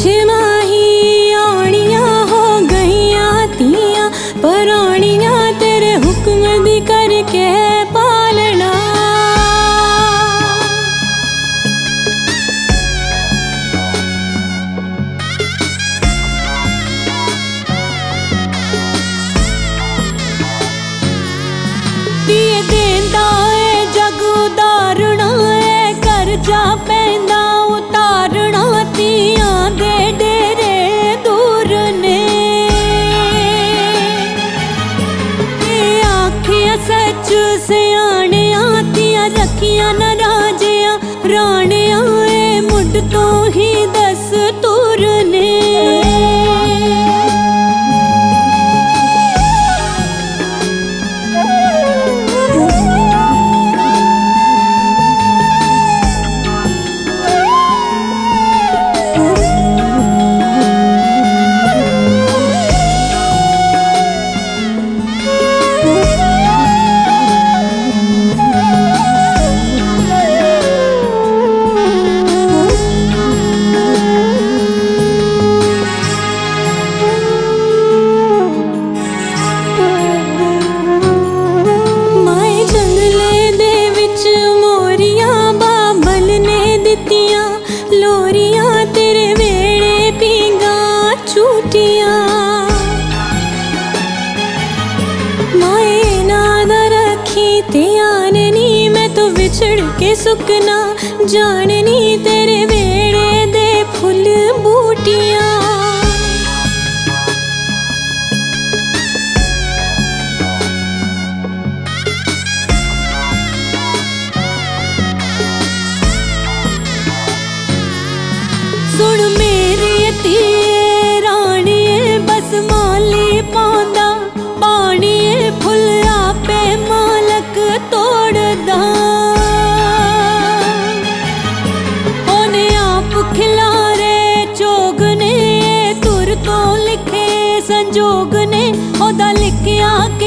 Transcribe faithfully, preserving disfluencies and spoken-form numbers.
छमाही आनियां हो गईयां तियां परानियां तेरे हुक्म दी करके पालना। दिए देंदा है जग उदारना है करजा पैंदा उतारना तियां दे डेरे दूर ने। आखिया सच सियाणियां तियां रखियां न राजियां राणियां ए मुड तो ही दस्तूर ने। लोरियां तेरे वेड़े पींगा छूटियां माए नादा रखी ध्यान नी मैं तो विछड़ के सुकना जाननी तेरे वेड़े दे फुल बूटियां। सुन मेरी धीए राणिए बस माली पांदा पानिए फुल आपे मालक तोड़दा। ओने आप खिलारे चोग ने तुर तो लिखे संजोग ने ओदा लिखिया